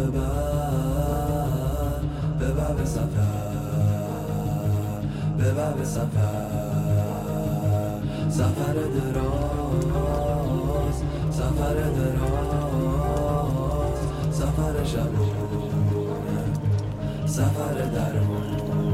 ببر به سفر، ببر به سفر، سفر دراز، سفر دراز، سفر شبونه، سفر درمون.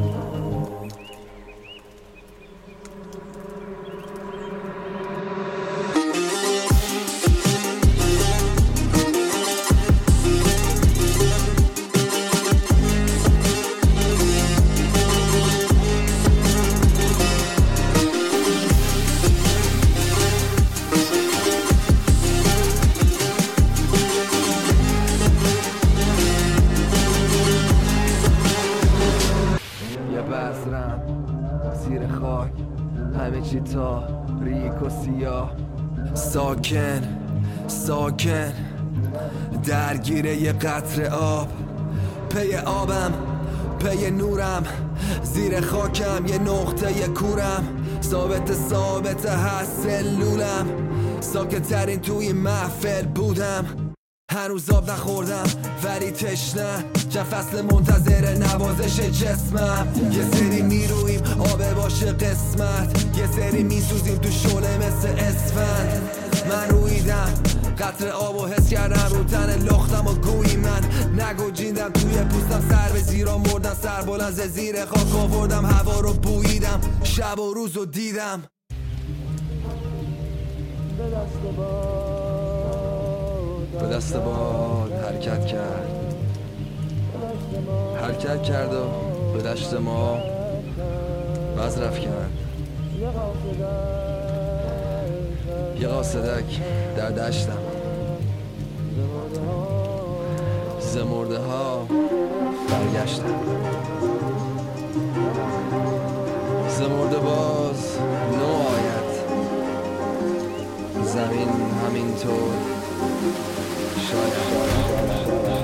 بذرم زیر خاک، همه چی تاریک و سیاه. ساکن ساکن درگیر یه قطره آب، پی آبم پی نورم، زیر خاکم یه نقطه یه کورم، ثابت هست سلولم، ساکت ترین توی محفل بودم. هنوز آب نخوردم ولی تشنه، چند فصل منتظر نوازش جسمم. یه سری میرویم آب باشه قسمت، یه سری میسوزیم تو شعله مثل اسفند. من رویدم قطره آب و حس کردم رو تن لختم و گویی من نگوجیندم، توی پوستم سر به زیرا مردم، سر بلند زیر خاک آوردم، هوا رو بوییدم، شب و روز رو دیدم. به دست باد حرکت کرد و به دشت ما بذرف کرد. یه قاصدک در دشتم، زمرده ها برگشتم، زمرده باز نو آید، زمین همینطور شاید